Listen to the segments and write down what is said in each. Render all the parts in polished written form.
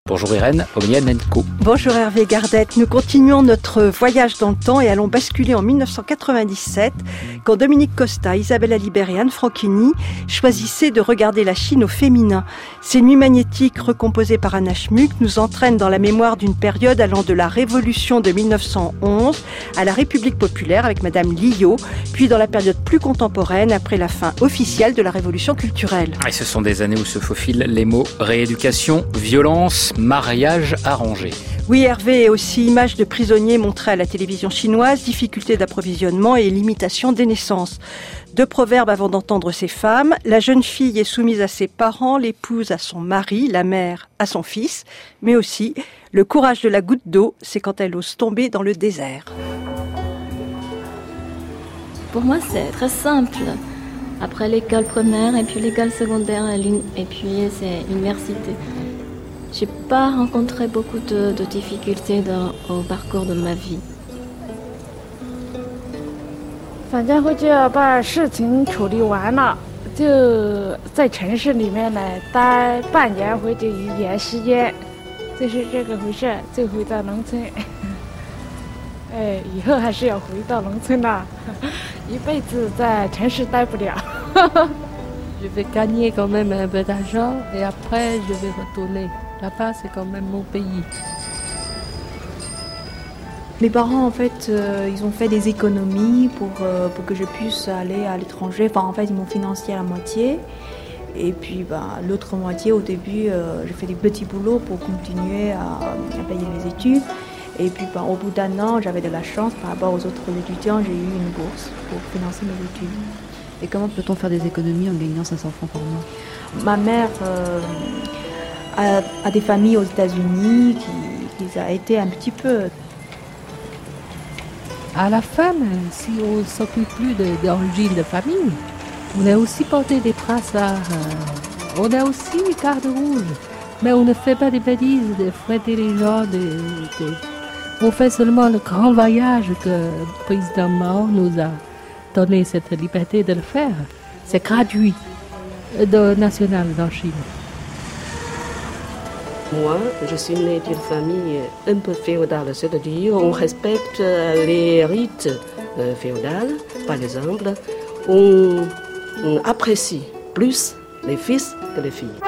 Bonjour Irène Omianenko. Bonjour Hervé Gardette. Nous continuons notre voyage dans le temps et allons basculer en 1997 quand Dominique Costa, Isabelle Alibert et Anne Franchini choisissaient de regarder la Chine au féminin. Ces nuits magnétiques recomposées par Anna Schmuck nous entraînent dans la mémoire d'une période allant de la Révolution de 1911 à la République populaire avec Madame Liot, puis dans la période plus contemporaine après la fin officielle de la Révolution culturelle. Et ce sont des années où se faufilent les mots rééducation, violence, mariage arrangé. Oui, Hervé, et aussi images de prisonniers montrées à la télévision chinoise, difficultés d'approvisionnement et limitation des naissances. Deux proverbes avant d'entendre ces femmes. La jeune fille est soumise à ses parents, l'épouse à son mari, la mère à son fils. Mais aussi, le courage de la goutte d'eau, c'est quand elle ose tomber dans le désert. Pour moi, c'est très simple. Après l'école primaire et puis l'école secondaire et puis c'est l'université. J'ai pas rencontré beaucoup de difficultés au parcours de ma vie. 反正回去把事情处理完了，就在城市里面呢待半年或者1年时间，就是这个回事，就回到农村。哎，以后还是要回到农村的，一辈子在城市待不了。 Je vais gagner quand même un peu d'argent et après je vais retourner. Là-bas, c'est quand même mon pays. Mes parents, en fait, ils ont fait des économies pour que je puisse aller à l'étranger. Enfin, en fait, ils m'ont financé à la moitié. Et puis, l'autre moitié, au début, j'ai fait des petits boulots pour continuer à payer mes études. Et puis, au bout d'un an, j'avais de la chance. Par rapport aux autres étudiants, j'ai eu une bourse pour financer mes études. Et comment peut-on faire des économies en gagnant 500 francs par mois ? Ma mère a des familles aux États-Unis qui a été un petit peu. À la fin, si on ne s'occupe plus d'origine de famille, on a aussi porté des brassards, on a aussi les cartes rouges, mais on ne fait pas des bêtises, de fouetter les gens, on fait seulement le grand voyage que le président Mao nous a donné cette liberté de le faire. C'est gratuit, national en Chine. Moi, je suis née d'une famille un peu féodale, c'est-à-dire on respecte les rites féodaux. Par exemple, on apprécie plus les fils que les filles.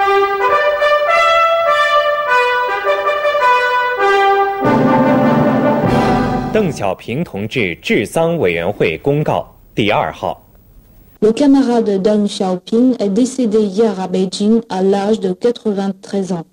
Deng Xiaoping 同志治丧委员会公告第2号。 Le camarade Deng Xiaoping est décédé hier à Beijing à l'âge de 93 ans.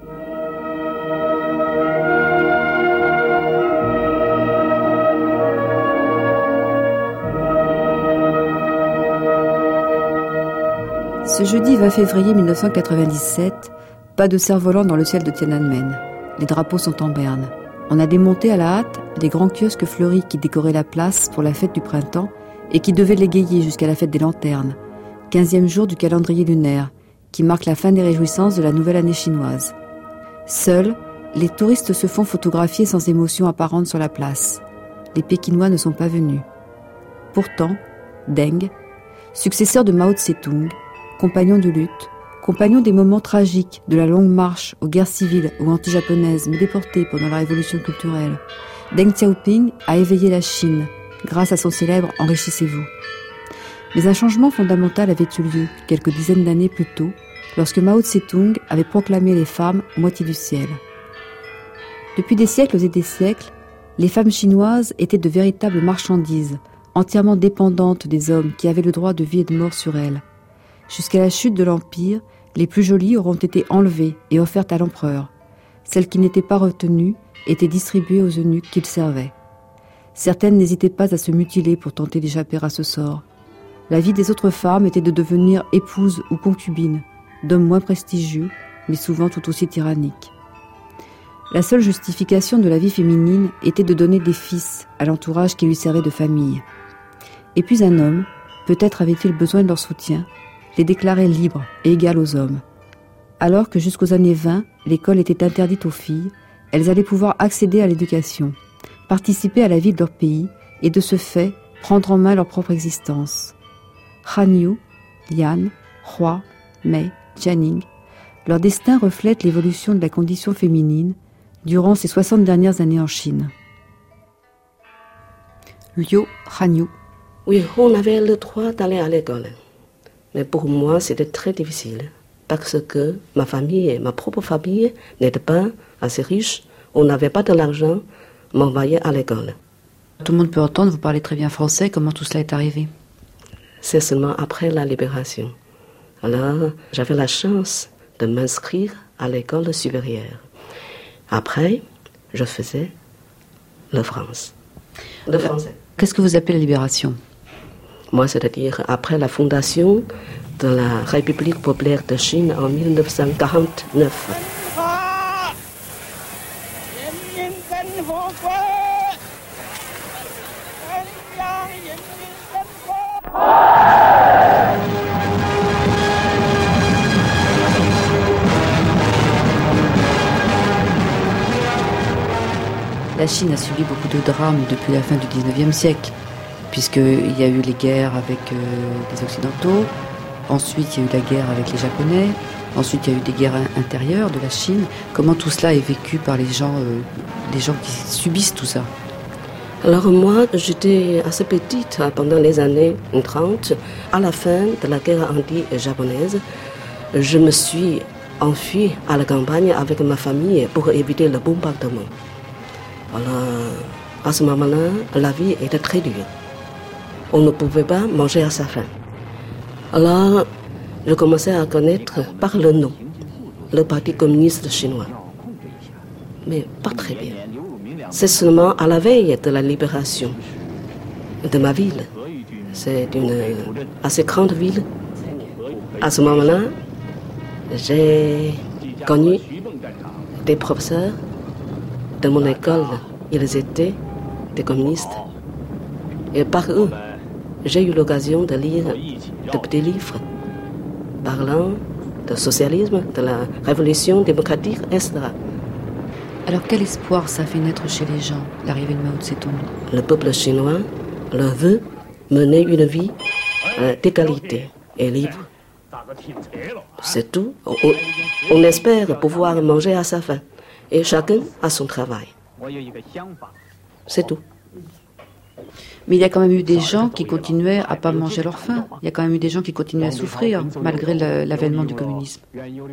Ce jeudi 20 février 1997, pas de cerf-volant dans le ciel de Tiananmen. Les drapeaux sont en berne. On a démonté à la hâte les grands kiosques fleuris qui décoraient la place pour la fête du printemps et qui devaient l'égayer jusqu'à la fête des lanternes, 15e jour du calendrier lunaire, qui marque la fin des réjouissances de la nouvelle année chinoise. Seuls, les touristes se font photographier sans émotion apparente sur la place. Les Pékinois ne sont pas venus. Pourtant, Deng, successeur de Mao Tse-tung, compagnon de lutte, compagnon des moments tragiques de la longue marche aux guerres civiles ou anti-japonaises mais déporté pendant la révolution culturelle, Deng Xiaoping a éveillé la Chine grâce à son célèbre « Enrichissez-vous ». Mais un changement fondamental avait eu lieu quelques dizaines d'années plus tôt lorsque Mao Tse-tung avait proclamé les femmes moitié du ciel. Depuis des siècles et des siècles, les femmes chinoises étaient de véritables marchandises, entièrement dépendantes des hommes qui avaient le droit de vie et de mort sur elles. Jusqu'à la chute de l'Empire, les plus jolies auront été enlevées et offertes à l'empereur. Celles qui n'étaient pas retenues étaient distribuées aux eunuques qu'ils servaient. Certaines n'hésitaient pas à se mutiler pour tenter d'échapper à ce sort. La vie des autres femmes était de devenir épouses ou concubines, d'hommes moins prestigieux, mais souvent tout aussi tyranniques. La seule justification de la vie féminine était de donner des fils à l'entourage qui lui servait de famille. Et puis un homme, peut-être avait-il besoin de leur soutien, les déclarait libres et égales aux hommes. Alors que jusqu'aux années 20, l'école était interdite aux filles, elles allaient pouvoir accéder à l'éducation, participer à la vie de leur pays et de ce fait prendre en main leur propre existence. Han Yu, Lian, Hua, Mei, Jianing Leur destin reflète l'évolution de la condition féminine durant ces 60 dernières années en Chine. Liu Hanyu. Oui, on avait le droit d'aller à l'école. Mais pour moi, c'était très difficile. Parce que ma famille, ma propre famille, n'était pas assez riche. On n'avait pas de l'argent m'envoyer à l'école. Tout le monde peut entendre, vous parlez très bien français. Comment tout cela est arrivé? C'est seulement après la libération. Alors, j'avais la chance de m'inscrire à l'école supérieure. Après, je faisais le français. Qu'est-ce que vous appelez la libération? Moi, c'est-à-dire après la fondation de la République populaire de Chine en 1949. La Chine a subi beaucoup de drames depuis la fin du 19e siècle, puisqu'il y a eu les guerres avec les Occidentaux, ensuite il y a eu la guerre avec les Japonais, ensuite il y a eu des guerres intérieures de la Chine. Comment tout cela est vécu par les gens qui subissent tout ça? Alors moi, j'étais assez petite pendant les années 30. À la fin de la guerre anti-japonaise, je me suis enfuie à la campagne avec ma famille pour éviter le bombardement. Alors, à ce moment-là, la vie était très dure. On ne pouvait pas manger à sa faim. Alors, je commençais à connaître par le nom le Parti communiste chinois. Mais pas très bien. C'est seulement à la veille de la libération de ma ville. C'est une assez grande ville. À ce moment-là, j'ai connu des professeurs de mon école. Ils étaient des communistes. Et par eux, j'ai eu l'occasion de lire de petits livres parlant de socialisme, de la révolution démocratique, etc. Alors quel espoir ça fait naître chez les gens, l'arrivée de Mao Tse-tung? Le peuple chinois le veut mener une vie d'égalité et libre. C'est tout. On espère pouvoir manger à sa faim. Et chacun a son travail. C'est tout. Mais il y a quand même eu des gens qui continuaient à pas manger leur faim. Il y a quand même eu des gens qui continuaient à souffrir, malgré l'avènement du communisme.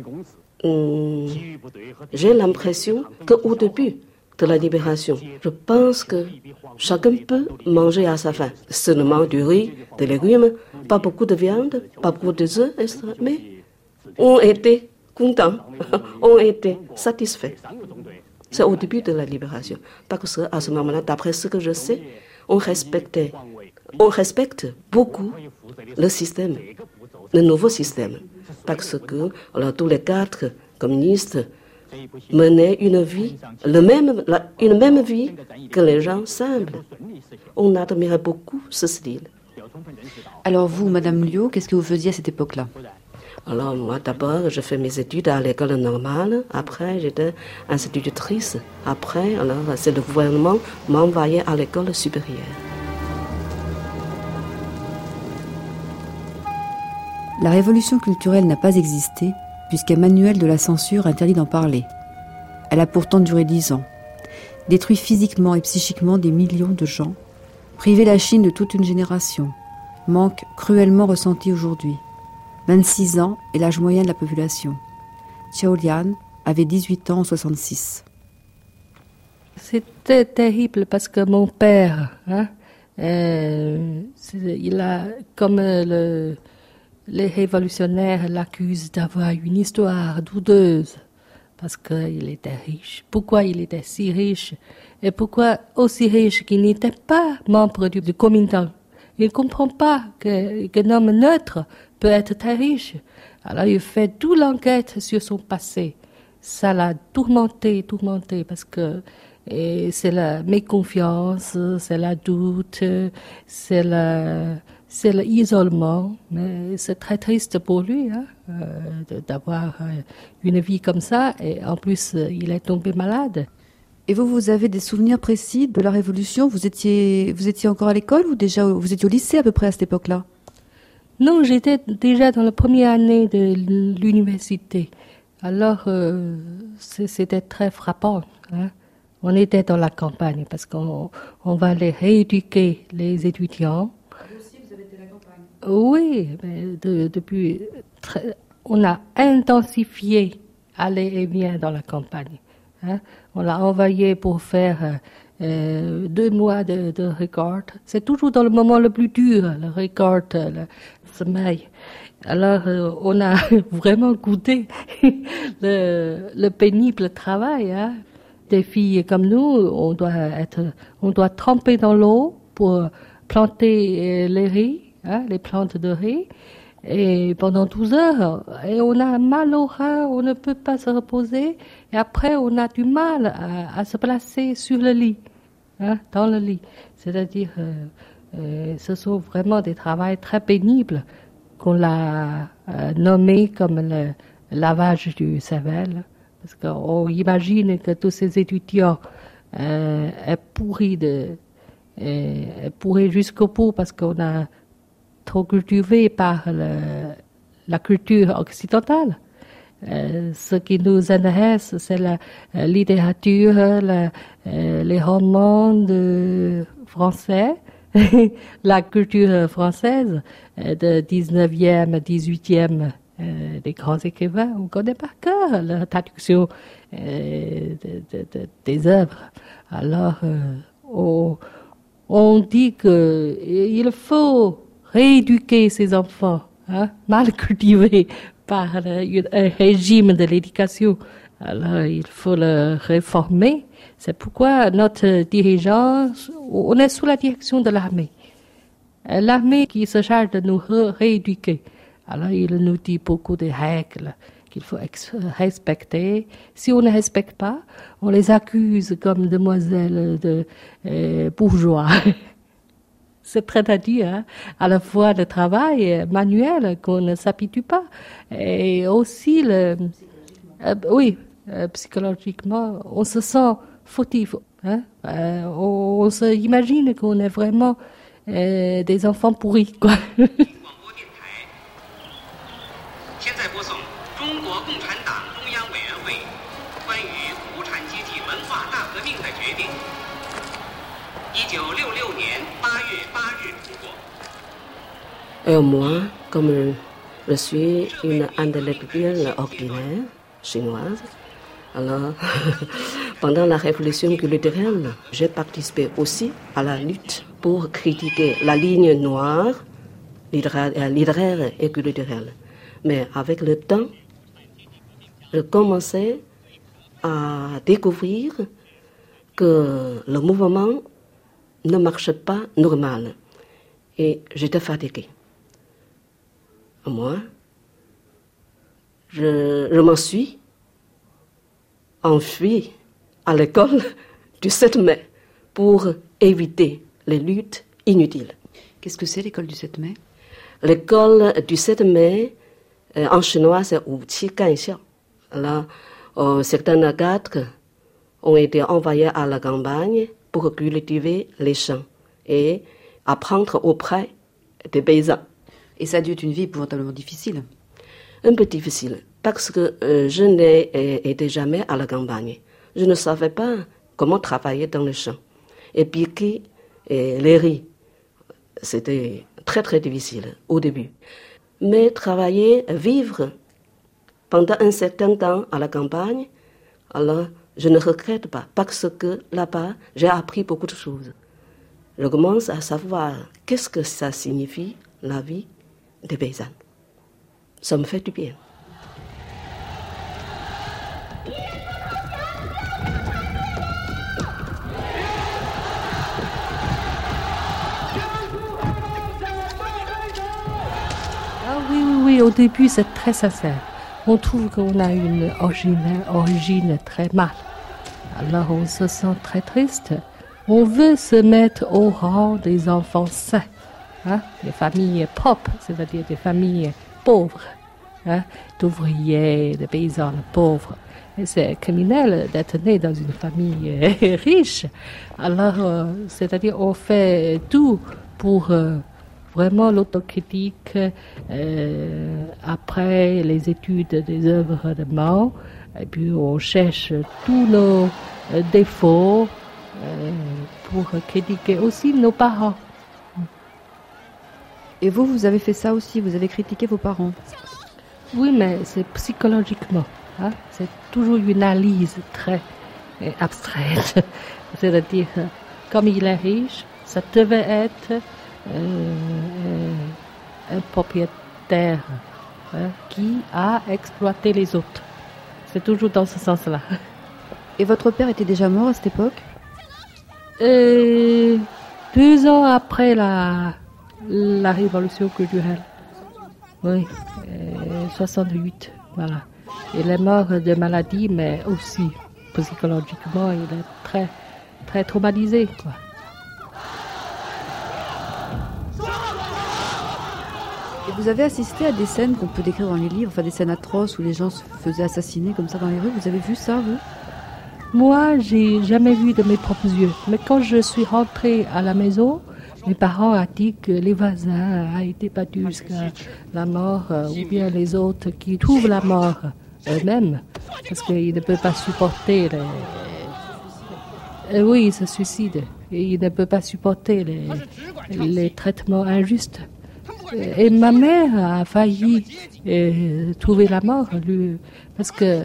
J'ai l'impression qu'au début de la libération, je pense que chacun peut manger à sa faim. Seulement du riz, des légumes, pas beaucoup de viande, pas beaucoup d'œufs, etc. Mais on était contents, on était satisfaits. C'est au début de la libération. Parce qu'à ce moment-là, d'après ce que je sais, on respecte beaucoup le système, le nouveau système. Parce que tous les quatre communistes menaient une même vie que les gens simples. On admirait beaucoup ce style. Alors vous, Madame Liu, qu'est-ce que vous faisiez à cette époque-là? Alors moi d'abord, je fais mes études à l'école normale. Après, j'étais institutrice. Après, alors c'est le gouvernement qui m'a envoyé à l'école supérieure. La révolution culturelle n'a pas existé puisqu'un manuel de la censure interdit d'en parler. Elle a pourtant duré 10 ans, détruit physiquement et psychiquement des millions de gens, privé la Chine de toute une génération, manque cruellement ressenti aujourd'hui. 26 ans est l'âge moyen de la population. Xiao Lian avait 18 ans en 1966. C'était terrible parce que mon père, il a, comme les révolutionnaires l'accusent d'avoir une histoire douteuse parce qu'il était riche. Pourquoi il était si riche? Et pourquoi aussi riche qu'il n'était pas membre du Kuomintang? Il ne comprend pas qu'un homme neutre peut être très riche. Alors il fait toute l'enquête sur son passé. Ça l'a tourmenté parce que c'est la méconfiance, c'est la doute, c'est l'isolement. Mais c'est très triste pour lui d'avoir une vie comme ça. Et en plus, il est tombé malade. Et vous avez des souvenirs précis de la Révolution? Vous étiez encore à l'école ou déjà vous étiez au lycée à peu près à cette époque-là? Non, j'étais déjà dans la première année de l'université. Alors, c'était très frappant. Hein. On était dans la campagne parce qu'on va les rééduquer, les étudiants. Vous aussi, vous avez été à la campagne? Oui, mais depuis... on a intensifié aller et vient dans la campagne. Hein. On l'a envoyé pour faire 2 mois de récolte. C'est toujours dans le moment le plus dur, la récolte, le sommeil. Alors, on a vraiment goûté le pénible travail. Hein. Des filles comme nous, on doit tremper dans l'eau pour planter les riz, hein, les plantes de riz. Et pendant 12 heures, et on a mal au rein, on ne peut pas se reposer. Et après, on a du mal à se placer sur le lit, hein, dans le lit. C'est-à-dire, ce sont vraiment des travaux très pénibles qu'on l'a nommé comme le lavage du cervelle. Parce qu'on imagine que tous ces étudiants est pourri jusqu'au bout parce qu'on a trop cultivé par la culture occidentale. Ce qui nous intéresse, c'est la littérature, les romans français, la culture française de 19e, 18e, des grands écrivains. On connaît par cœur la traduction des œuvres. Alors, on dit qu'il faut rééduquer ces enfants, hein, mal cultivés par un régime de l'éducation. Alors, il faut le réformer. C'est pourquoi notre dirigeant, on est sous la direction de l'armée. L'armée qui se charge de nous rééduquer. Alors, il nous dit beaucoup de règles qu'il faut respecter. Si on ne respecte pas, on les accuse comme demoiselles de bourgeois. C'est très à dire, hein? À la fois le travail manuel qu'on ne s'habitue pas, et aussi psychologiquement, on se sent fautif. Hein? On se imagine qu'on est vraiment des enfants pourris, quoi. Moi, comme je suis une intellectuelle ordinaire chinoise, alors pendant la révolution culturelle, j'ai participé aussi à la lutte pour critiquer la ligne noire littéraire et culturelle. Mais avec le temps, je commençais à découvrir que le mouvement ne marche pas normal. Et j'étais fatiguée. Moi, je m'en suis enfuie à l'école du 7 mai pour éviter les luttes inutiles. Qu'est-ce que c'est l'école du 7 mai? L'école du 7 mai, en chinois, c'est Wu Qi Gan Xiao. Là, certains cadres ont été envoyés à la campagne pour cultiver les champs et apprendre auprès des paysans. Et ça a dû être une vie épouvantablement difficile. Un peu difficile, parce que je n'ai été jamais à la campagne. Je ne savais pas comment travailler dans les champs. Et piquer les riz, c'était très très difficile au début. Mais travailler, vivre pendant un certain temps à la campagne, alors je ne regrette pas, parce que là-bas, j'ai appris beaucoup de choses. Je commence à savoir qu'est-ce que ça signifie, la vie des paysans. Ça me fait du bien. Ah oui, au début c'est très sincère. On trouve qu'on a une origine très mal. Alors on se sent très triste. On veut se mettre au rang des enfants sains. Hein, des familles pauvres, c'est-à-dire des familles pauvres, hein, d'ouvriers, de paysans pauvres. Et c'est criminel d'être né dans une famille riche. Alors, c'est-à-dire on fait tout pour vraiment l'autocritique après les études des œuvres de Mao. Et puis on cherche tous nos défauts pour critiquer aussi nos parents. Et vous avez fait ça aussi, vous avez critiqué vos parents? Oui, mais c'est psychologiquement. Hein? C'est toujours une analyse très abstraite. C'est-à-dire, comme il est riche, ça devait être un propriétaire qui a exploité les autres. C'est toujours dans ce sens-là. Et votre père était déjà mort à cette époque? 2 ans après la révolution culturelle. Oui, 68, voilà. Il est mort de maladie, mais aussi psychologiquement, il est très, très traumatisé, quoi. Et vous avez assisté à des scènes qu'on peut décrire dans les livres, enfin des scènes atroces où les gens se faisaient assassiner comme ça dans les rues. Vous avez vu ça, vous? Moi, j'ai jamais vu de mes propres yeux. Mais quand je suis rentrée à la maison, mes parents ont dit que les voisins ont été battus jusqu'à la mort, ou bien les autres qui trouvent la mort eux-mêmes, parce qu'ils ne peuvent pas supporter oui, ils se suicident. Et ils ne peuvent pas supporter les traitements injustes. Et ma mère a failli trouver la mort, parce que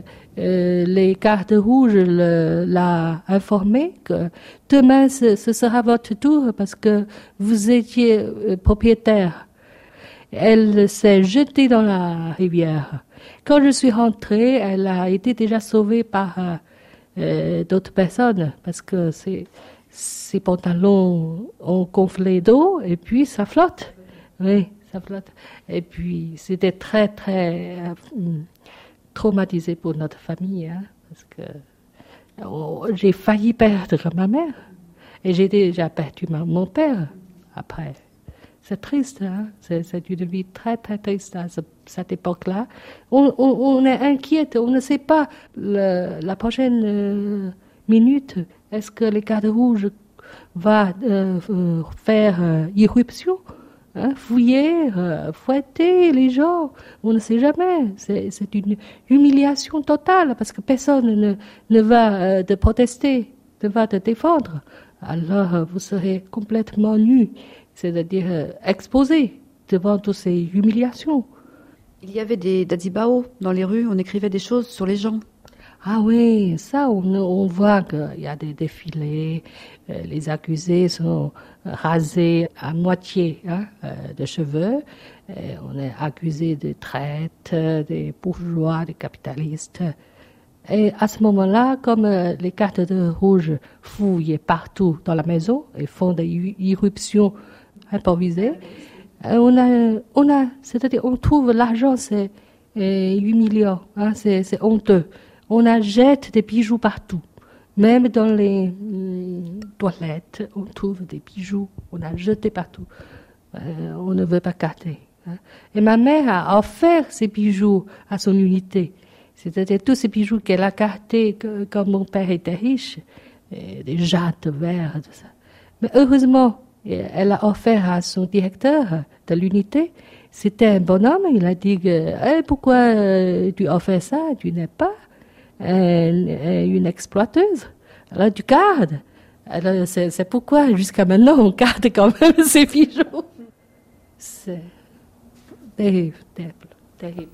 les cartes rouges l'a informé que demain ce sera votre tour parce que vous étiez propriétaire. Elle s'est jetée dans la rivière. Quand je suis rentrée, elle a été déjà sauvée par d'autres personnes parce que ses pantalons ont gonflé d'eau et puis ça flotte. Oui, ça flotte. Et puis c'était très très traumatisé pour notre famille, hein, parce que j'ai failli perdre ma mère et j'ai déjà perdu mon père après. C'est triste, hein? C'est une vie très très triste à cette époque-là. On est inquiète, on ne sait pas la prochaine minute. Est-ce que les cartes rouges va faire irruption? Hein, fouiller, fouetter les gens, on ne sait jamais. C'est une humiliation totale parce que personne ne va te protester, ne va te défendre. Alors vous serez complètement nu, c'est-à-dire exposé devant toutes ces humiliations. Il y avait des dazibao dans les rues, on écrivait des choses sur les gens. Ah oui, ça, on voit qu'il y a des défilés, les accusés sont rasés à moitié de cheveux, on est accusé de traite, des bourgeois, des capitalistes. Et à ce moment-là, comme les cartes de rouge fouillent partout dans la maison et font des irruptions improvisées, c'est-à-dire on trouve l'argent, c'est humiliant, hein, c'est honteux. On jette des bijoux partout. Même dans les toilettes, on trouve des bijoux. On a jeté partout. On ne veut pas garder. Hein. Et ma mère a offert ces bijoux à son unité. C'est-à-dire tous ces bijoux qu'elle a gardés quand mon père était riche. Des jattes verts, tout ça. Mais heureusement, elle a offert à son directeur de l'unité. C'était un bonhomme. Il a dit pourquoi tu offres ça? Tu n'es pas une exploiteuse. Alors tu gardes. Alors c'est pourquoi jusqu'à maintenant on garde quand même ces bijoux. C'est terrible, terrible, terrible.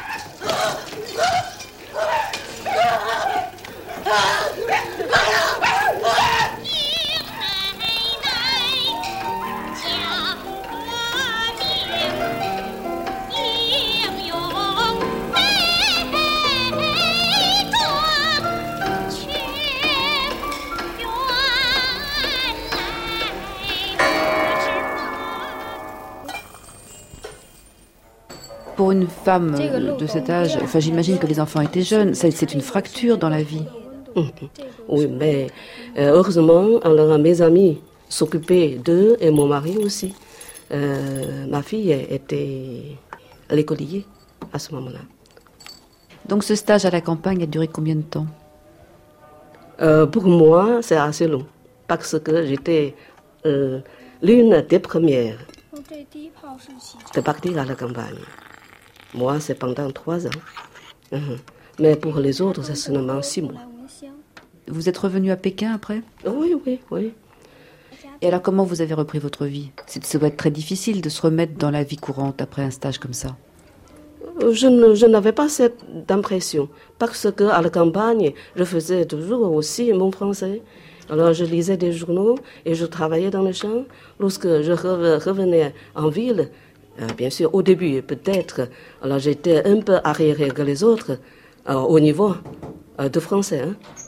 Pour une femme de cet âge, enfin j'imagine que les enfants étaient jeunes, c'est une fracture dans la vie. Oui, mais heureusement, alors mes amis s'occupaient d'eux et mon mari aussi. Ma fille était à l'écolier à ce moment-là. Donc ce stage à la campagne a duré combien de temps? Pour moi, c'est assez long, parce que j'étais l'une des premières de partir à la campagne. Moi, c'est pendant 3 ans. Mais pour les autres, c'est seulement 6 mois. Vous êtes revenu à Pékin après? Oui. Et alors comment vous avez repris votre vie? Ça doit être très difficile de se remettre dans la vie courante après un stage comme ça. Je n'avais pas cette impression, parce qu'à la campagne, je faisais toujours aussi mon français. Alors je lisais des journaux et je travaillais dans les champs. Lorsque je revenais en ville, bien sûr, au début peut-être, alors j'étais un peu arriéré que les autres au niveau de français.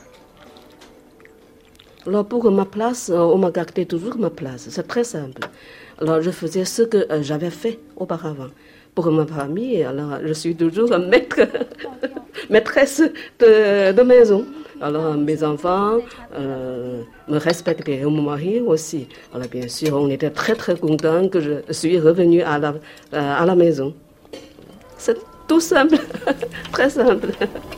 Alors pour ma place, on m'a gardé toujours ma place. C'est très simple. Alors je faisais ce que j'avais fait auparavant. Pour ma famille, alors je suis toujours maîtresse de maison. Alors mes enfants me respectaient, mon mari aussi. Alors bien sûr, on était très très contents que je suis revenue à la maison. C'est tout simple, très simple.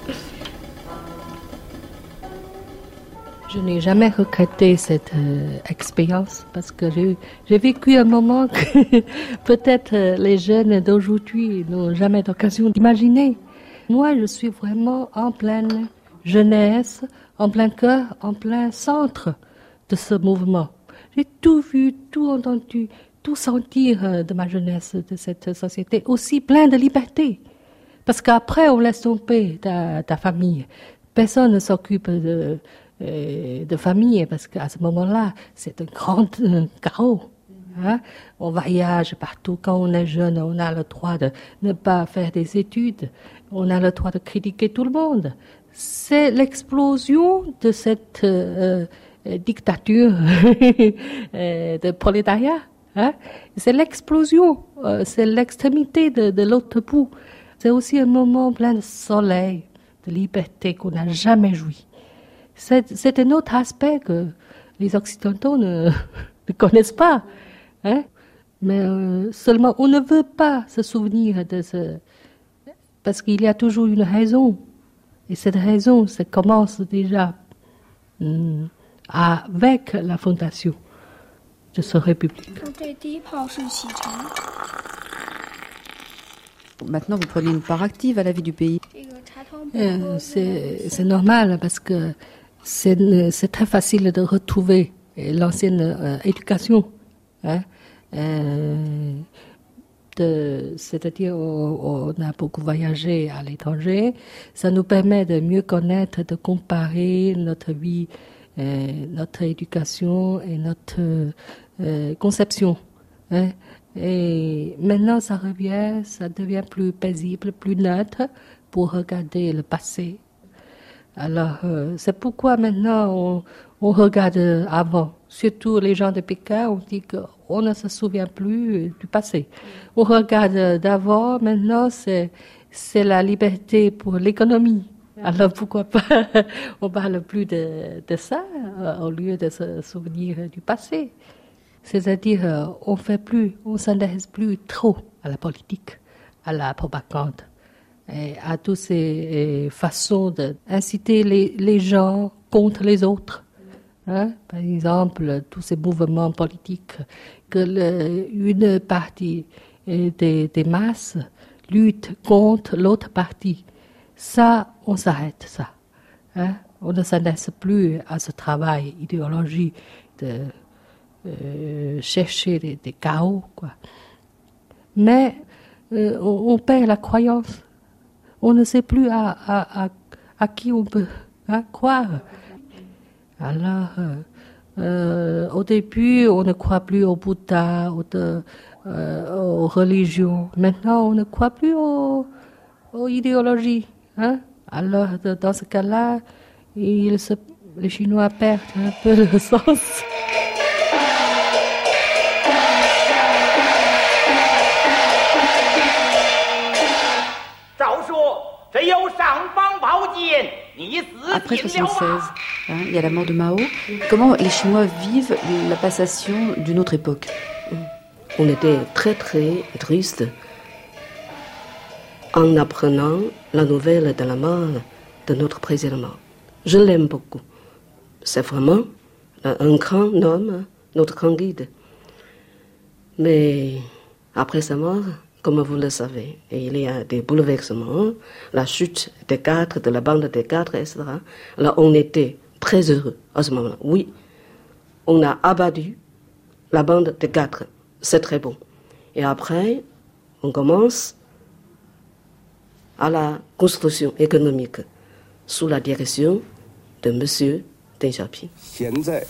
Je n'ai jamais regretté cette expérience parce que j'ai vécu un moment que peut-être les jeunes d'aujourd'hui n'ont jamais l'occasion d'imaginer. Moi, je suis vraiment en pleine jeunesse, en plein cœur, en plein centre de ce mouvement. J'ai tout vu, tout entendu, tout sentir de ma jeunesse, de cette société, aussi plein de liberté. Parce qu'après, on laisse tomber ta famille. Personne ne s'occupe de famille, parce qu'à ce moment-là, c'est un grand chaos. On voyage partout. Quand on est jeune, on a le droit de ne pas faire des études. On a le droit de critiquer tout le monde. C'est l'explosion de cette dictature de prolétariat. C'est l'explosion, c'est l'extrémité de l'autre bout. C'est aussi un moment plein de soleil, de liberté qu'on n'a jamais joui. C'est un autre aspect que les Occidentaux ne connaissent pas. Mais seulement, on ne veut pas se souvenir de ce... Parce qu'il y a toujours une raison. Et cette raison, ça commence déjà avec la fondation de cette République. Maintenant, vous prenez une part active à la vie du pays. C'est normal parce que c'est très facile de retrouver l'ancienne éducation. C'est-à-dire on a beaucoup voyagé à l'étranger. Ça nous permet de mieux connaître, de comparer notre vie, notre éducation et notre conception. Et maintenant, ça revient, ça devient plus paisible, plus neutre pour regarder le passé. Alors, c'est pourquoi maintenant on regarde avant. Surtout les gens de Pékin, on dit qu'on ne se souvient plus du passé. On regarde d'avant, maintenant c'est la liberté pour l'économie. Alors pourquoi pas on parle plus de ça au lieu de se souvenir du passé. C'est-à-dire, on s'intéresse plus trop à la politique, à la propagande, et à toutes ces façons d'inciter les gens contre les autres. Par exemple, tous ces mouvements politiques que une partie des masses lutte contre l'autre partie. Ça, on s'arrête, ça. On ne s'intéresse plus à ce travail idéologique de chercher des chaos, quoi. Mais on perd la croyance. On ne sait plus à qui on peut croire. Alors, au début, on ne croit plus au Bouddha, aux religions. Maintenant, on ne croit plus aux idéologies. Alors, dans ce cas-là, les Chinois perdent un peu le sens. Après 1976, il y a la mort de Mao. Comment les Chinois vivent la passation d'une autre époque? On était très très tristes en apprenant la nouvelle de la mort de notre président. Je l'aime beaucoup. C'est vraiment un grand homme, notre grand guide. Mais après sa mort, comme vous le savez, il y a des bouleversements, la chute des 4, de la bande des 4, etc. Là, on était très heureux à ce moment-là. Oui, on a abattu la bande des 4. C'est très bon. Et après, on commence à la construction économique sous la direction de M. Deng Xiaoping. 现在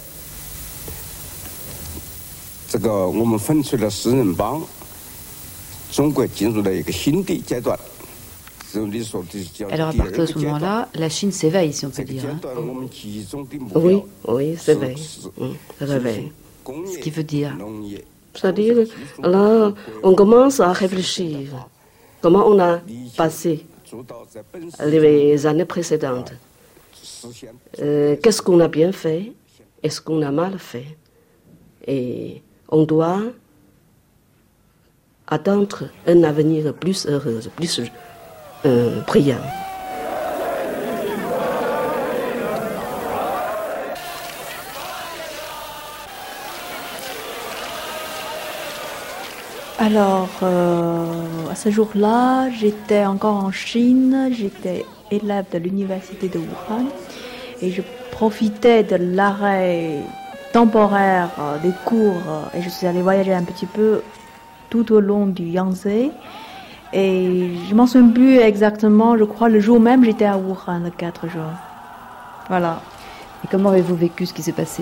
这个我们分出了四人帮，中国进入了一个新的阶段。 Alors à partir de ce moment-là, la Chine s'éveille, si on peut dire. Oui, oui, s'éveille. Réveille. Ce qui veut dire. C'est-à-dire, là, on commence à réfléchir. Comment on a passé les années précédentes? Qu'est-ce qu'on a bien fait? Est-ce qu'on a mal fait? Et on doit attendre un avenir plus heureux, plus brillant. Alors, à ce jour-là, j'étais encore en Chine, j'étais élève de l'université de Wuhan et je profitais de l'arrêt temporaire des cours et je suis allée voyager un petit peu tout au long du Yangtze. Et je m'en souviens plus exactement, je crois le jour même j'étais à Wuhan, le 4 juin. Voilà. Et comment avez-vous vécu ce qui s'est passé?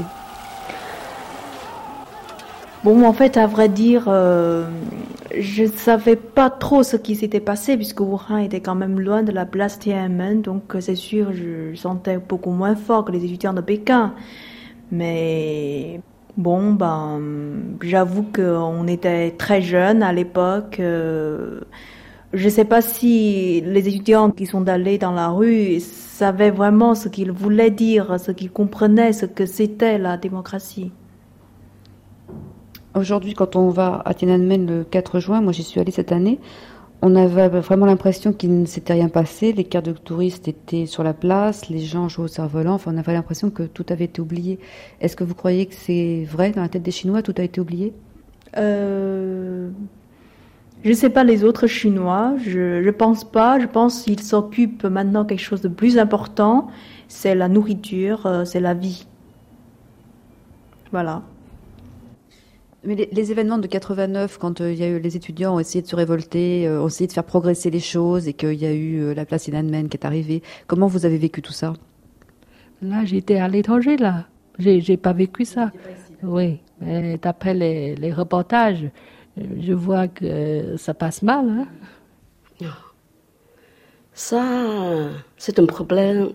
Bon, en fait, à vrai dire, je ne savais pas trop ce qui s'était passé puisque Wuhan était quand même loin de la place Tiananmen, donc c'est sûr, je sentais beaucoup moins fort que les étudiants de Pékin. Mais bon, j'avoue qu'on était très jeunes à l'époque. Je ne sais pas si les étudiants qui sont allés dans la rue savaient vraiment ce qu'ils voulaient dire, ce qu'ils comprenaient, ce que c'était la démocratie. Aujourd'hui, quand on va à Tiananmen le 4 juin, moi j'y suis allée cette année, on avait vraiment l'impression qu'il ne s'était rien passé, les cartes de touristes étaient sur la place, les gens jouaient au cerf-volant, enfin on avait l'impression que tout avait été oublié. Est-ce que vous croyez que c'est vrai, dans la tête des Chinois, tout a été oublié? Je ne sais pas les autres Chinois, je pense pas, je pense qu'ils s'occupent maintenant de quelque chose de plus important, c'est la nourriture, c'est la vie. Voilà. Mais les événements de 89, quand il y a eu les étudiants ont essayé de se révolter, ont essayé de faire progresser les choses et qu'il y a eu la place Tiananmen qui est arrivée, comment vous avez vécu tout ça? Là, j'étais à l'étranger, là. J'ai pas vécu ça. Oui, mais d'après les reportages, je vois que ça passe mal. Hein? Ça, c'est un problème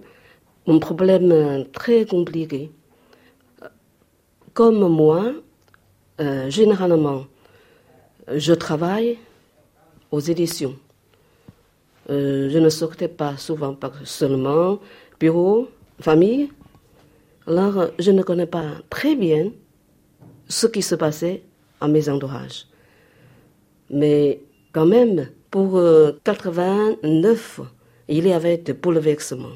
très compliqué. Comme moi, généralement, je travaille aux éditions. Je ne sortais pas souvent, pas seulement bureau, famille. Alors, je ne connais pas très bien ce qui se passait à mes entourages. Mais quand même, pour 89, il y avait des bouleversements.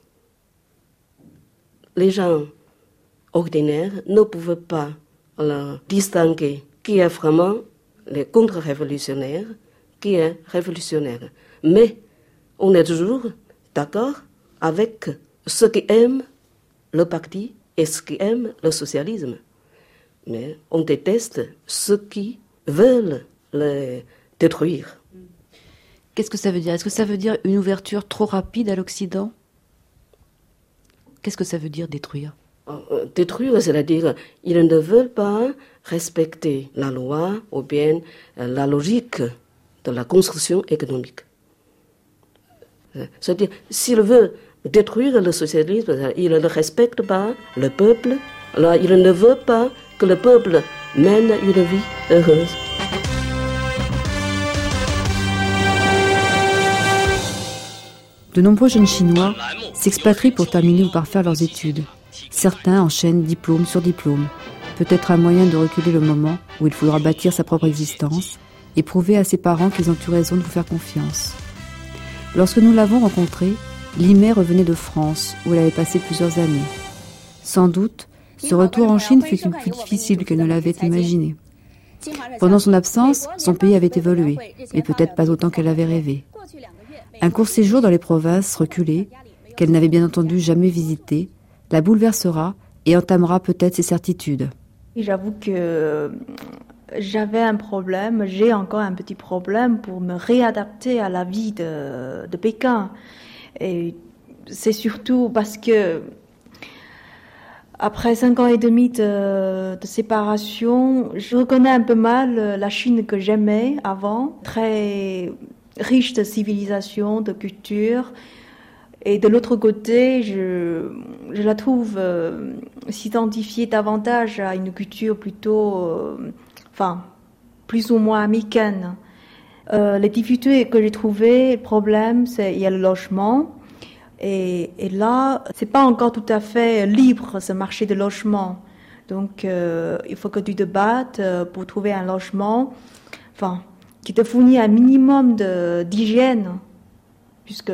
Les gens ordinaires ne pouvaient pas distinguer qui est vraiment les contre-révolutionnaires, qui est révolutionnaire. Mais on est toujours d'accord avec ceux qui aiment le parti et ceux qui aiment le socialisme. Mais on déteste ceux qui veulent le détruire. Qu'est-ce que ça veut dire? Est-ce que ça veut dire une ouverture trop rapide à l'Occident? Qu'est-ce que ça veut dire détruire? Détruire, c'est-à-dire ils ne veulent pas respecter la loi ou bien la logique de la construction économique. C'est-à-dire, s'ils veulent détruire le socialisme, ils ne respectent pas le peuple, alors ils ne veulent pas que le peuple mène une vie heureuse. De nombreux jeunes Chinois s'expatrient pour terminer ou parfaire leurs études. Certains enchaînent diplôme sur diplôme. Peut-être un moyen de reculer le moment où il faudra bâtir sa propre existence et prouver à ses parents qu'ils ont eu raison de vous faire confiance. Lorsque nous l'avons rencontrée, Li Mei revenait de France, où elle avait passé plusieurs années. Sans doute, ce retour en Chine fut plus difficile qu'elle ne l'avait imaginé. Pendant son absence, son pays avait évolué, mais peut-être pas autant qu'elle avait rêvé. Un court séjour dans les provinces reculées, qu'elle n'avait bien entendu jamais visitées, la bouleversera et entamera peut-être ses certitudes. J'avoue que j'avais un problème, j'ai encore un petit problème pour me réadapter à la vie de Pékin. Et c'est surtout parce que après 5 ans et demi de séparation, je reconnais un peu mal la Chine que j'aimais avant, très riche de civilisation, de culture. Et de l'autre côté, je la trouve s'identifier davantage à une culture plutôt, plus ou moins américaine. Les difficultés que j'ai trouvées, le problème, c'est il y a le logement. Et là, c'est pas encore tout à fait libre ce marché de logement. Donc, il faut que tu te battes pour trouver un logement, qui te fournit un minimum d'hygiène, puisque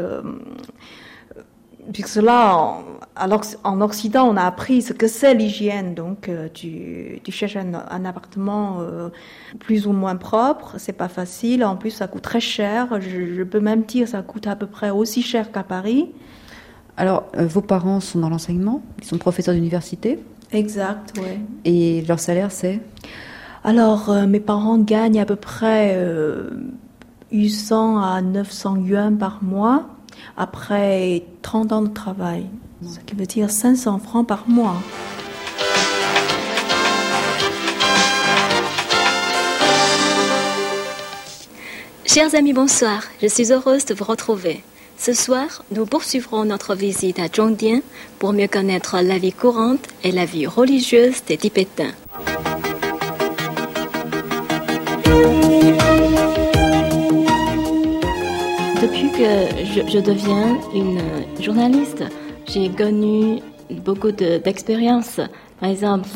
là, en Occident, on a appris ce que c'est l'hygiène. Donc, tu cherches un appartement plus ou moins propre. C'est pas facile. En plus, ça coûte très cher. Je peux même dire que ça coûte à peu près aussi cher qu'à Paris. Alors, vos parents sont dans l'enseignement? Ils sont professeurs d'université? Exact, oui. Et leur salaire, c'est? Alors, mes parents gagnent à peu près 800 à 900 yuan par mois. Après 30 ans de travail, ce qui veut dire 500 francs par mois. Chers amis, bonsoir. Je suis heureuse de vous retrouver. Ce soir, nous poursuivrons notre visite à Zhongdian pour mieux connaître la vie courante et la vie religieuse des Tibétains. Depuis que je deviens une journaliste, j'ai connu beaucoup d'expériences. Par exemple,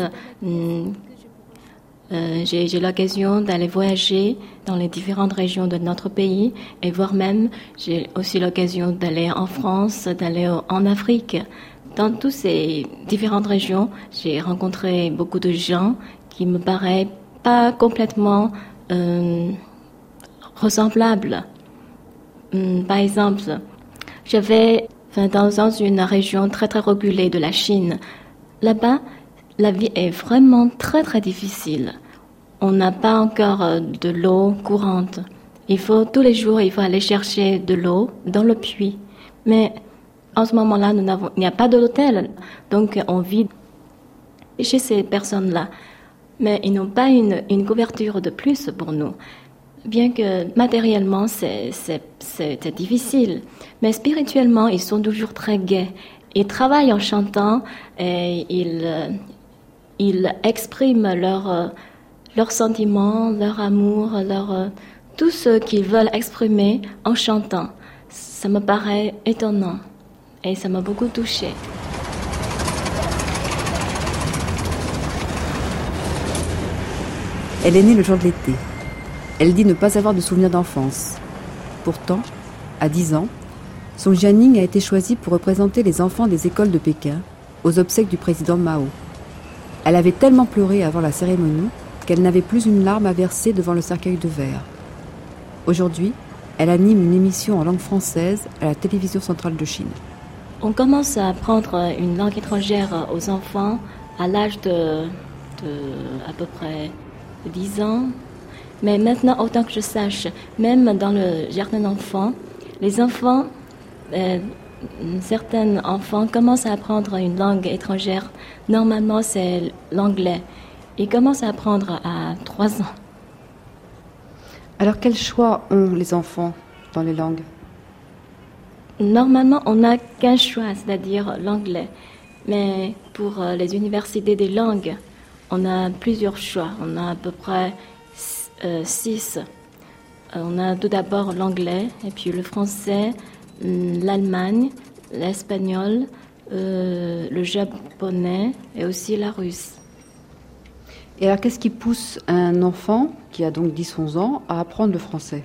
j'ai l'occasion d'aller voyager dans les différentes régions de notre pays et voire même j'ai aussi l'occasion d'aller en France, d'aller en Afrique. Dans toutes ces différentes régions, j'ai rencontré beaucoup de gens qui me paraissent pas complètement ressemblables. Par exemple, j'avais dans une région très très reculée de la Chine. Là-bas, la vie est vraiment très très difficile. On n'a pas encore de l'eau courante. Tous les jours, il faut aller chercher de l'eau dans le puits. Mais en ce moment-là, il n'y a pas d'hôtel. Donc on vit chez ces personnes-là. Mais ils n'ont pas une couverture de plus pour nous. Bien que matériellement, c'est difficile. Mais spirituellement, ils sont toujours très gais. Ils travaillent en chantant et ils expriment leurs sentiments, leur amour, tout ce qu'ils veulent exprimer en chantant. Ça me paraît étonnant et ça m'a beaucoup touchée. Elle est née le jour de l'été. Elle dit ne pas avoir de souvenirs d'enfance. Pourtant, à 10 ans, son Jianing a été choisi pour représenter les enfants des écoles de Pékin aux obsèques du président Mao. Elle avait tellement pleuré avant la cérémonie qu'elle n'avait plus une larme à verser devant le cercueil de verre. Aujourd'hui, elle anime une émission en langue française à la télévision centrale de Chine. On commence à apprendre une langue étrangère aux enfants à l'âge de à peu près 10 ans. Mais maintenant, autant que je sache, même dans le jardin d'enfants, les enfants, certains enfants commencent à apprendre une langue étrangère. Normalement, c'est l'anglais. Ils commencent à apprendre à 3 ans. Alors, quel choix ont les enfants dans les langues? Normalement, on n'a qu'un choix, c'est-à-dire l'anglais. Mais pour les universités des langues, on a plusieurs choix. On a à peu près 6. On a tout d'abord l'anglais, et puis le français, l'Allemagne, l'espagnol, le japonais et aussi la russe. Et alors, qu'est-ce qui pousse un enfant, qui a donc 10-11 ans, à apprendre le français?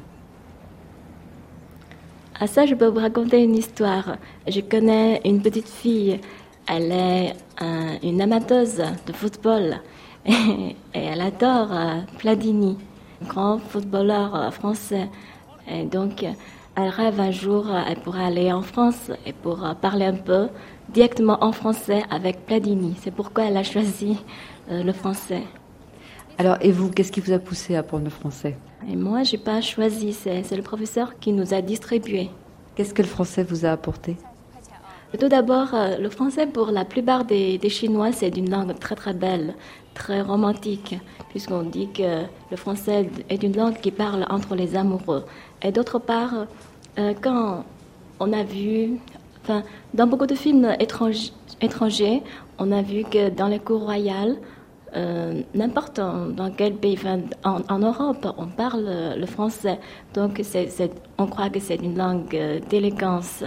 À ça, je peux vous raconter une histoire. Je connais une petite fille, elle est une amateuse de football. et elle adore Platini, grand footballeur français. Et donc, elle rêve un jour, elle pourrait aller en France et pour parler un peu directement en français avec Platini. C'est pourquoi elle a choisi le français. Alors, et vous, qu'est-ce qui vous a poussé à apprendre le français? Et moi, je n'ai pas choisi, c'est le professeur qui nous a distribué. Qu'est-ce que le français vous a apporté? Tout d'abord, le français, pour la plupart des Chinois, c'est une langue très très belle, très romantique, puisqu'on dit que le français est une langue qui parle entre les amoureux. Et d'autre part, quand on a vu, dans beaucoup de films étrangers, on a vu que dans les cours royales, n'importe dans quel pays, en Europe, on parle le français. Donc, on croit que c'est une langue d'élégance.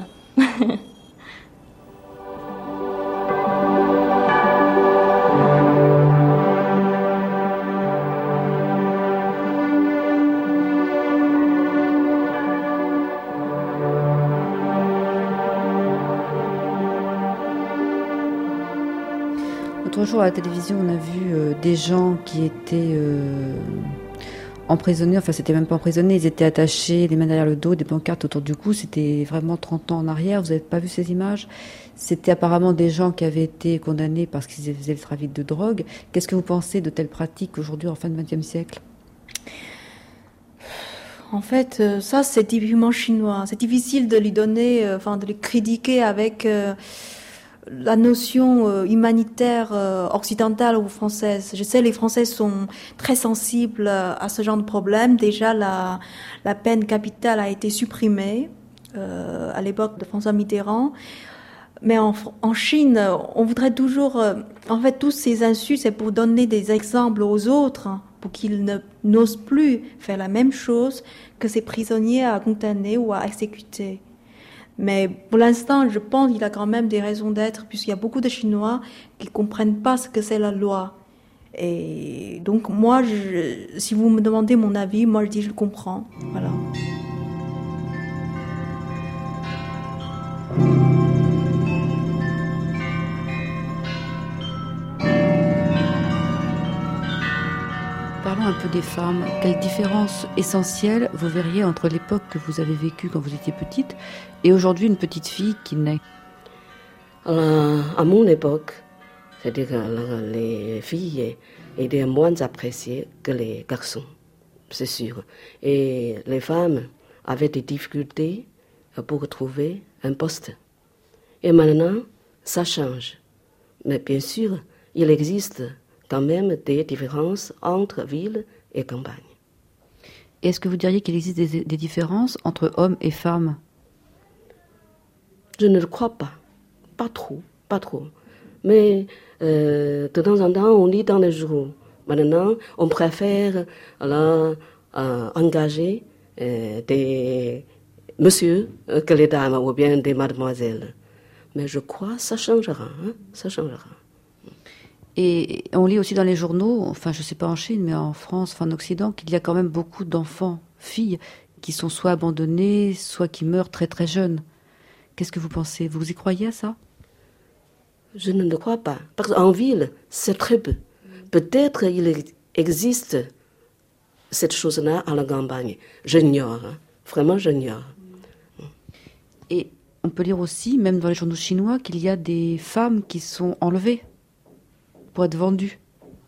L'autre jour à la télévision, on a vu des gens qui étaient emprisonnés, enfin c'était même pas emprisonnés, ils étaient attachés, les mains derrière le dos, des pancartes autour du cou, c'était vraiment 30 ans en arrière, vous n'avez pas vu ces images? C'était apparemment des gens qui avaient été condamnés parce qu'ils faisaient le trafic de drogue. Qu'est-ce que vous pensez de telles pratiques aujourd'hui en fin de XXe siècle? En fait, ça c'est typiquement chinois, c'est difficile de lui donner, de les critiquer avec... la notion humanitaire occidentale ou française. Je sais, les Français sont très sensibles à ce genre de problème. Déjà, la peine capitale a été supprimée à l'époque de François Mitterrand. Mais en Chine, on voudrait toujours... tous ces insultes, c'est pour donner des exemples aux autres, pour qu'ils n'osent plus faire la même chose que ces prisonniers à condamner ou à exécuter. Mais pour l'instant, je pense qu'il a quand même des raisons d'être, puisqu'il y a beaucoup de Chinois qui ne comprennent pas ce que c'est la loi. Et donc moi, si vous me demandez mon avis, moi je dis je le comprends. Voilà. Parlons un peu des femmes. Quelle différence essentielle vous verriez entre l'époque que vous avez vécue quand vous étiez petite et aujourd'hui une petite fille qui naît? À mon époque, c'est-à-dire que les filles étaient moins appréciées que les garçons, c'est sûr. Et les femmes avaient des difficultés pour trouver un poste. Et maintenant, ça change. Mais bien sûr, il existe quand même des différences entre ville et campagne. Est-ce que vous diriez qu'il existe des différences entre hommes et femmes? Je ne le crois pas. Pas trop. Mais de temps en temps, on lit dans les journaux. Maintenant, on préfère engager des messieurs que les dames ou bien des mademoiselles. Mais je crois que ça changera. Ça changera. Et on lit aussi dans les journaux, je ne sais pas en Chine, mais en France, en Occident, qu'il y a quand même beaucoup d'enfants, filles, qui sont soit abandonnés, soit qui meurent très très jeunes. Qu'est-ce que vous pensez? Vous y croyez à ça? Je ne le crois pas. Parce qu'en ville, c'est très peu. Peut-être il existe cette chose-là à la campagne. J'ignore. Vraiment, j'ignore. Et on peut lire aussi, même dans les journaux chinois, qu'il y a des femmes qui sont enlevées pour être vendues.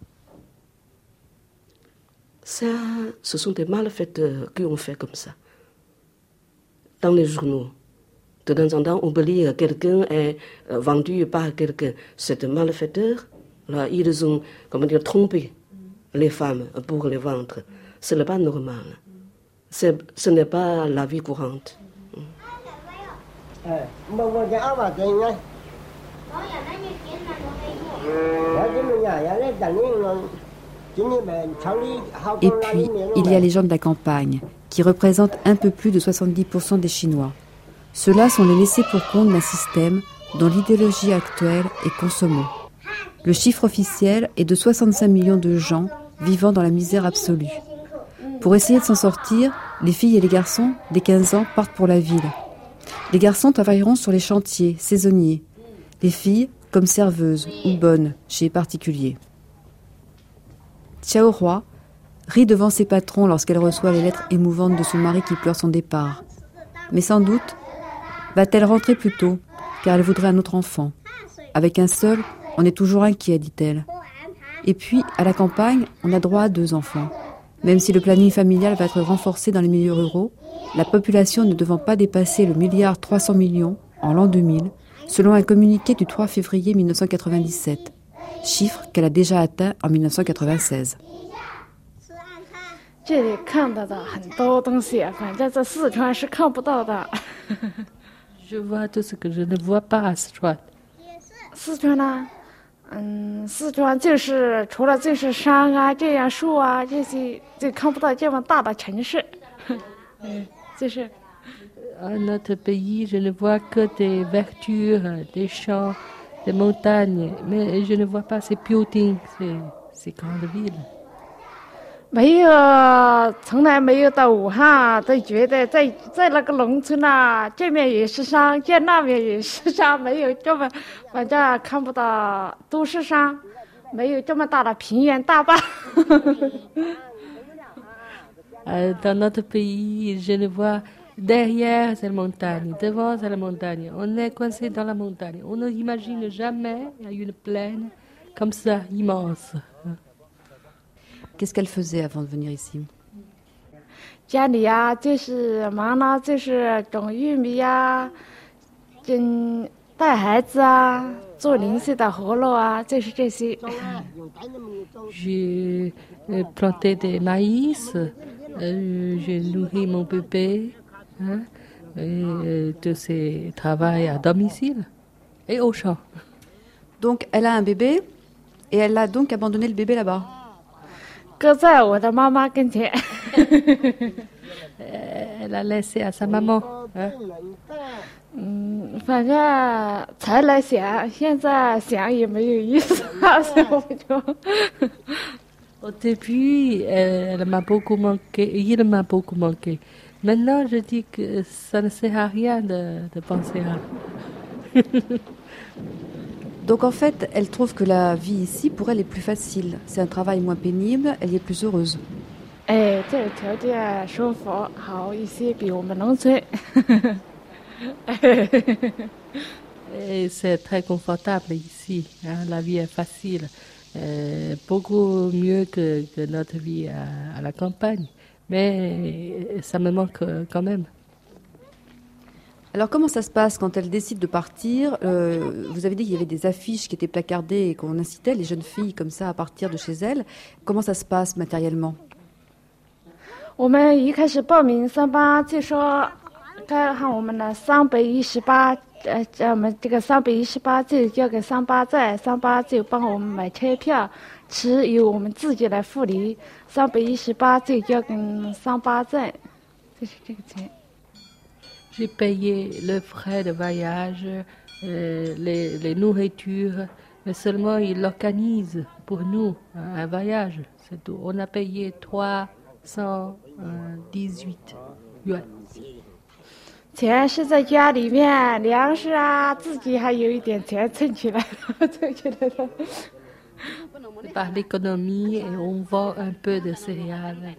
Ça, ce sont des malfaiteurs qui ont fait comme ça. Dans les journaux, de temps en temps, on peut lire quelqu'un est vendu par quelqu'un. C'est un malfaiteur. Là, ils ont, trompé les femmes pour les vendre. Ce n'est pas normal. Ce n'est pas la vie courante. Et puis, il y a les gens de la campagne, qui représentent un peu plus de 70% des Chinois. Ceux-là sont les laissés pour compte d'un système dont l'idéologie actuelle est consommée. Le chiffre officiel est de 65 millions de gens vivant dans la misère absolue. Pour essayer de s'en sortir, les filles et les garçons, dès 15 ans, partent pour la ville. Les garçons travailleront sur les chantiers, saisonniers. Les filles, comme serveuses ou bonnes, chez les particuliers. Xiao Hua rit devant ses patrons lorsqu'elle reçoit les lettres émouvantes de son mari qui pleure son départ. Mais sans doute va-t-elle rentrer plus tôt, car elle voudrait un autre enfant. Avec un seul, on est toujours inquiet, dit-elle. Et puis, à la campagne, on a droit à 2 enfants. Même si le planning familial va être renforcé dans les milieux ruraux, la population ne devant pas dépasser le 1,3 milliard en l'an 2000, selon un communiqué du 3 février 1997, chiffre qu'elle a déjà atteint en 1996. 这里看到的很多东西，反正在四川是看不到的。 Je vois tout ce que je ne vois pas à Sichuan. 四川呢，四川就是除了就是山啊、这样树啊这些，就看不到这么大的城市。就是。 À notre pays, je ne vois que des verdures, des champs, des montagnes, mais je ne vois pas ces buildings, ces grandes villes. 没有，从来没有到武汉都觉得在那个农村啊，这面也是山，这那面也是山，没有这么，反正看不到都是山，没有这么大的平原大坝。 Dans notre pays, je ne vois derrière cette montagne, devant cette montagne. On est coincé dans la montagne. On n'imagine jamais une plaine comme ça, immense. Qu'est-ce qu'elle faisait avant de venir ici? 家里呀，就是忙了，就是种玉米呀，带孩子啊，做零碎的活路啊，就是这些。 J'ai planté des maïs, j'ai nourri mon bébé, de ses travaux à domicile et au champ. Donc elle a un bébé et elle a donc abandonné le bébé là-bas. 搁在我的妈妈跟前。 Elle a laissé à sa maman. 反正才来想，现在想也没有意思。 Au début, elle m'a beaucoup manqué, il m'a beaucoup manqué. Maintenant, je dis que ça ne sert à rien de penser à. Donc en fait, elle trouve que la vie ici, pour elle, est plus facile. C'est un travail moins pénible, elle y est plus heureuse. 哎，这个条件舒服好一些，比我们农村。 Et c'est très confortable ici, hein, la vie est facile, beaucoup mieux que notre vie à la campagne, mais ça me manque quand même. Alors comment ça se passe quand elle décide de partir? Vous avez dit qu'il y avait des affiches qui étaient placardées et qu'on incitait les jeunes filles comme ça à partir de chez elles. Comment ça se passe matériellement? 我们一开始报名上班就说。看我们的318，我们这个318就交给3站，3就帮我们买车票，吃由我们自己来付理，318就交给38站，就是这个钱。 J'ai payé le frais de voyage, les nourritures, mais seulement ils l'organisent pour nous un voyage, c'est tout. On a payé 318 yuan. 钱是在家里面，粮食啊，自己还有一点钱存起来了，存起来了。 Par l'économie, et on vend un peu de céréales.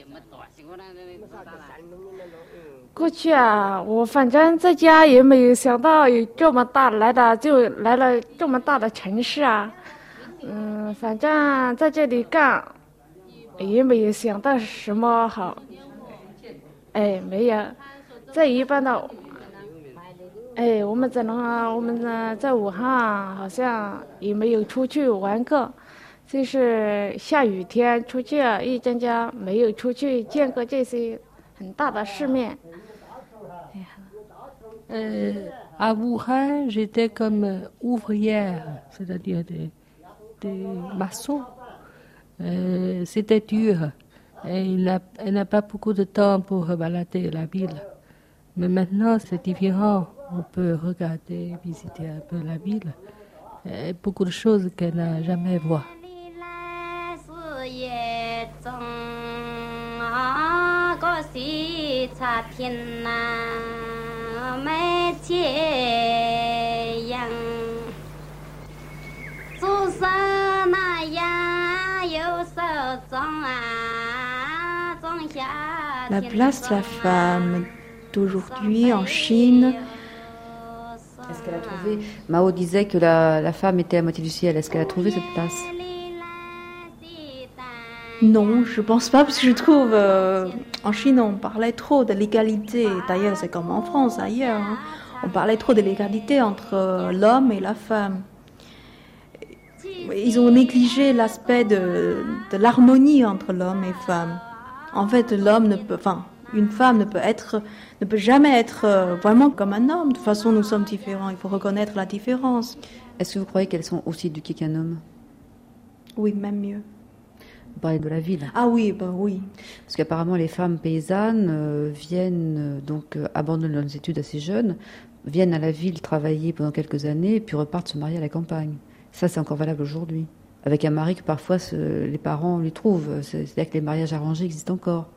过去啊，我反正在家也没有想到有这么大来了这么大的城市啊，反正在这里干，也没有想到什么好，哎，没有。在一般的，哎，我们在武汉好像也没有出去玩过，就是下雨天出去一整家没有出去见过这些很大的世面。 À Wuhan, j'étais comme ouvrière, c'est-à-dire des maçons. C'était dur. Elle n'a pas beaucoup de temps pour balader la ville. Mais maintenant, c'est différent. On peut regarder, visiter un peu la ville. Beaucoup de choses qu'elle n'a jamais vues. La place de la femme d'aujourd'hui en Chine. Est-ce qu'elle a trouvé... Mao disait que la femme était à moitié du ciel. Est-ce qu'elle a trouvé cette place? Non, je pense pas, parce que je trouve en Chine on parlait trop de l'égalité. D'ailleurs, c'est comme en France ailleurs. Hein. On parlait trop de l'égalité entre l'homme et la femme. Ils ont négligé l'aspect de l'harmonie entre l'homme et la femme. En fait, une femme ne peut jamais être vraiment comme un homme. De toute façon, nous sommes différents. Il faut reconnaître la différence. Est-ce que vous croyez qu'elles sont aussi éduquées qu'un homme? Oui, même mieux. Vous parlez de la ville. Ah oui, oui. Parce qu'apparemment, les femmes paysannes viennent abandonnent leurs études assez jeunes, viennent à la ville travailler pendant quelques années, et puis repartent se marier à la campagne. Ça, c'est encore valable aujourd'hui. Avec un mari que parfois les parents lui trouvent. C'est-à-dire que les mariages arrangés existent encore.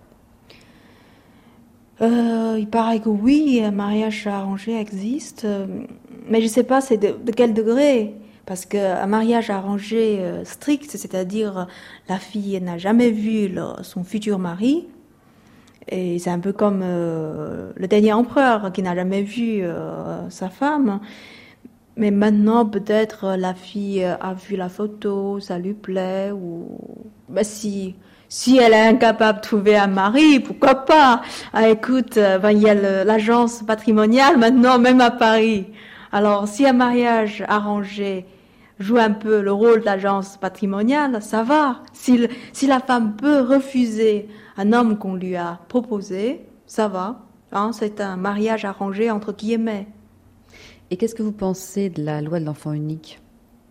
Il paraît que oui, un mariage arrangé existe, mais je ne sais pas c'est de quel degré. Parce qu'un mariage arrangé strict, c'est-à-dire la fille n'a jamais vu son futur mari, et c'est un peu comme le dernier empereur qui n'a jamais vu sa femme. Mais maintenant, peut-être la fille a vu la photo, ça lui plaît, ou si elle est incapable de trouver un mari, pourquoi pas? Ah, écoute, il y a l'agence patrimoniale maintenant, même à Paris. Alors, si un mariage arrangé joue un peu le rôle d'agence patrimoniale, ça va. Si la femme peut refuser un homme qu'on lui a proposé, ça va. Hein, c'est un mariage arrangé entre guillemets. Et qu'est-ce que vous pensez de la loi de l'enfant unique?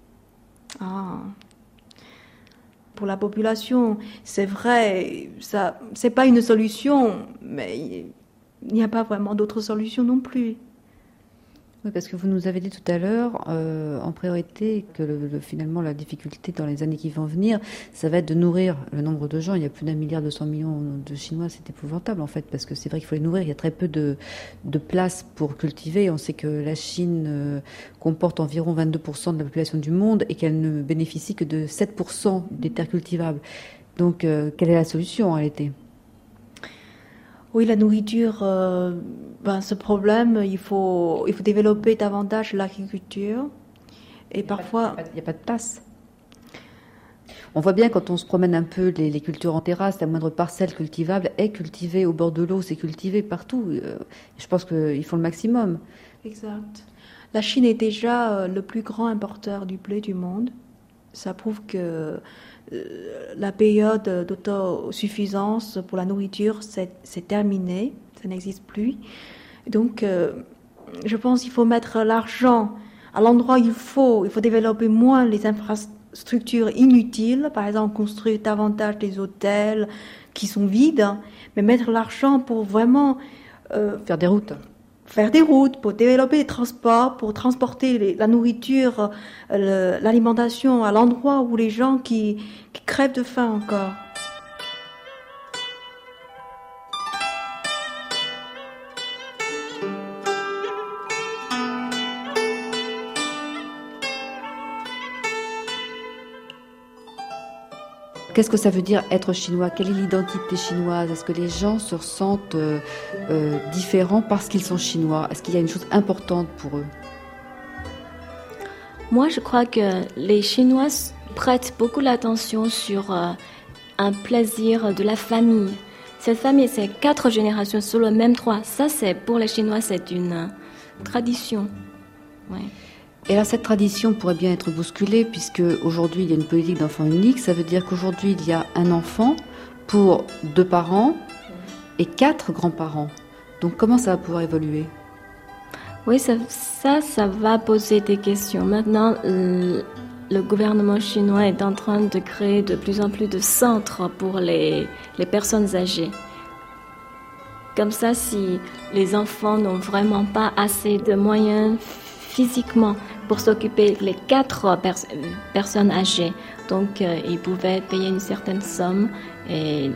Pour la population, c'est vrai, ça, c'est pas une solution, mais il n'y a pas vraiment d'autre solution non plus. Oui, parce que vous nous avez dit tout à l'heure, en priorité, que finalement la difficulté dans les années qui vont venir, ça va être de nourrir le nombre de gens. Il y a plus d'1,2 milliard de Chinois, c'est épouvantable en fait, parce que c'est vrai qu'il faut les nourrir. Il y a très peu de place pour cultiver. On sait que la Chine comporte environ 22% de la population du monde et qu'elle ne bénéficie que de 7% des terres cultivables. Donc, quelle est la solution en réalité ? Oui, la nourriture, ce problème, il faut développer davantage l'agriculture. Et parfois... Il n'y a pas de place. On voit bien quand on se promène un peu les cultures en terrasse, la moindre parcelle cultivable est cultivée au bord de l'eau, c'est cultivé partout. Je pense qu'il faut le maximum. Exact. La Chine est déjà le plus grand importeur du blé du monde. Ça prouve que la période d'autosuffisance pour la nourriture, c'est terminé, ça n'existe plus. Donc, je pense qu'il faut mettre l'argent à l'endroit où il faut développer moins les infrastructures inutiles, par exemple construire davantage des hôtels qui sont vides, mais mettre l'argent pour vraiment... faire des routes. Faire des routes, pour développer les transports, pour transporter la nourriture, l'alimentation à l'endroit où les gens qui crèvent de faim encore. Qu'est-ce que ça veut dire être chinois? Quelle est l'identité chinoise? Est-ce que les gens se ressentent différents parce qu'ils sont chinois? Est-ce qu'il y a une chose importante pour eux? Moi, je crois que les Chinois prêtent beaucoup l'attention sur un plaisir de la famille. Cette famille, c'est 4 générations sur le même toit. Ça, pour les Chinois, c'est une tradition. Ouais. Et alors cette tradition pourrait bien être bousculée puisque aujourd'hui il y a une politique d'enfant unique. Ça veut dire qu'aujourd'hui il y a un enfant pour 2 parents et 4 grands-parents. Donc comment ça va pouvoir évoluer? Oui, ça va poser des questions. Maintenant, le gouvernement chinois est en train de créer de plus en plus de centres pour les personnes âgées. Comme ça, si les enfants n'ont vraiment pas assez de moyens physiquement pour s'occuper les 4 personnes âgées. Donc, ils pouvaient payer une certaine somme et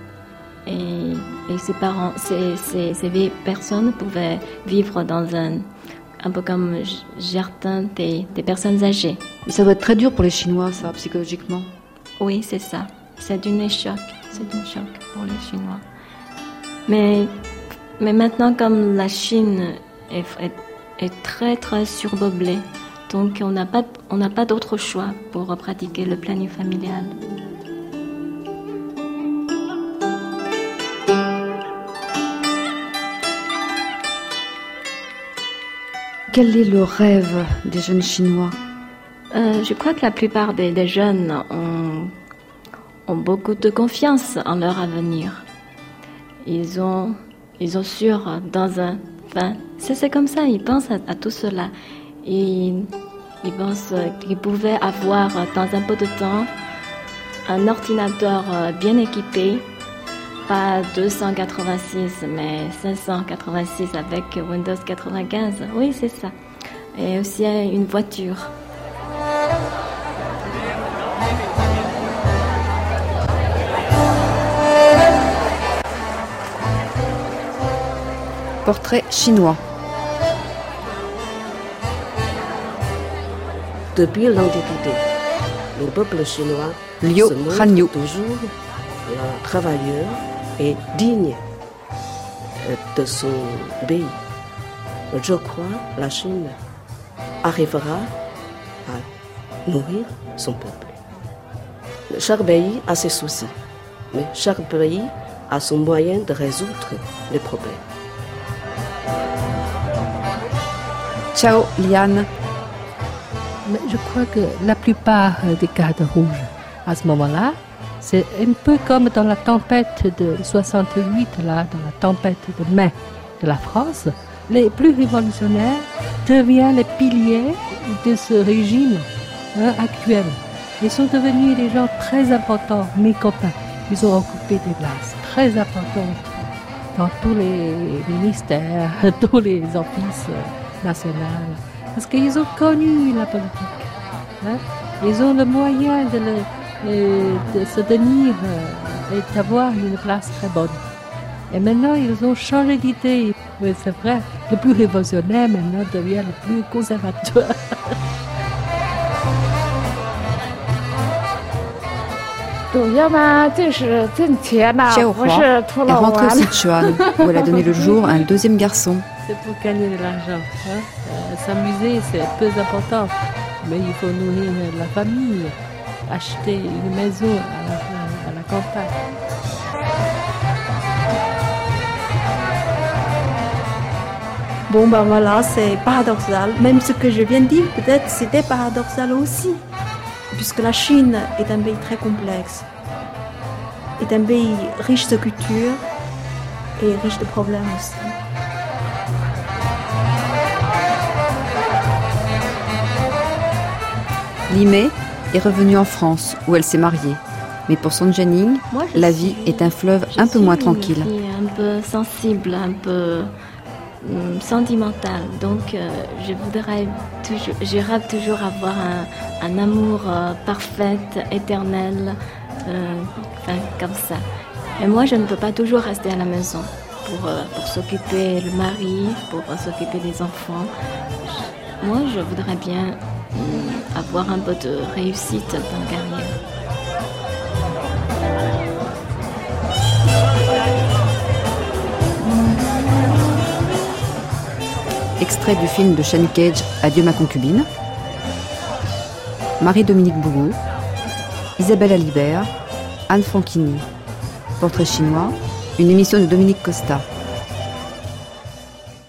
ces parents, ces vieilles personnes pouvaient vivre dans un peu comme jardin des personnes âgées. Mais ça doit être très dur pour les Chinois, ça, psychologiquement. Oui, c'est ça. C'est un choc. C'est un choc pour les Chinois. Mais maintenant, comme la Chine est très très surpeuplée, donc on n'a pas d'autre choix pour pratiquer le planning familial. Quel est le rêve des jeunes Chinois? Je crois que la plupart des jeunes ont beaucoup de confiance en leur avenir. Ils ont sûr c'est comme ça, ils pensent à tout cela. Ils pensent qu'ils pouvaient avoir dans un peu de temps un ordinateur bien équipé, pas 286 mais 586 avec Windows 95, oui c'est ça, et aussi une voiture. Portrait chinois. Depuis l'Antiquité, le peuple chinois Liu se montre Hanyu. toujours travailleur et digne de son pays. Je crois que la Chine arrivera à nourrir son peuple. Chaque pays a ses soucis, mais chaque pays a son moyen de résoudre les problèmes. Ciao, Liane. Mais je crois que la plupart des gardes rouges, à ce moment-là, c'est un peu comme dans la tempête de 68, là, dans la tempête de mai de la France. Les plus révolutionnaires deviennent les piliers de ce régime actuel. Ils sont devenus des gens très importants, mes copains. Ils ont occupé des places très importantes dans tous les ministères, tous les offices nationaux. Parce qu'ils ont connu la politique. Ils ont le moyen de se tenir et d'avoir une place très bonne. Et maintenant, ils ont changé d'idée. Oui, c'est vrai, le plus révolutionnaire maintenant devient le plus conservateur. Xiao Hua est rentrée au Sichuan, où elle a donné le jour à un deuxième garçon. C'est pour gagner de l'argent. S'amuser, c'est peu important. Mais il faut nourrir la famille, acheter une maison à la campagne. Bon, ben voilà, c'est paradoxal. Même ce que je viens de dire, peut-être c'était paradoxal aussi. Puisque la Chine est un pays très complexe, est un pays riche de culture et riche de problèmes aussi. Li Mei est revenue en France, où elle s'est mariée. Mais pour Song Jianing, la vie est un fleuve un peu moins tranquille. Une vie un peu sensible, un peu sentimentale. Donc je rêve toujours avoir un amour parfait, éternel, comme ça. Et moi, je ne peux pas toujours rester à la maison pour s'occuper du mari, pour s'occuper des enfants. Moi, je voudrais bien avoir un peu de réussite dans la carrière. Extrait du film de Shane Cage, Adieu ma concubine. Marie-Dominique Bourreau, Isabelle Alibert, Anne Franchini. Portrait chinois, une émission de Dominique Costa.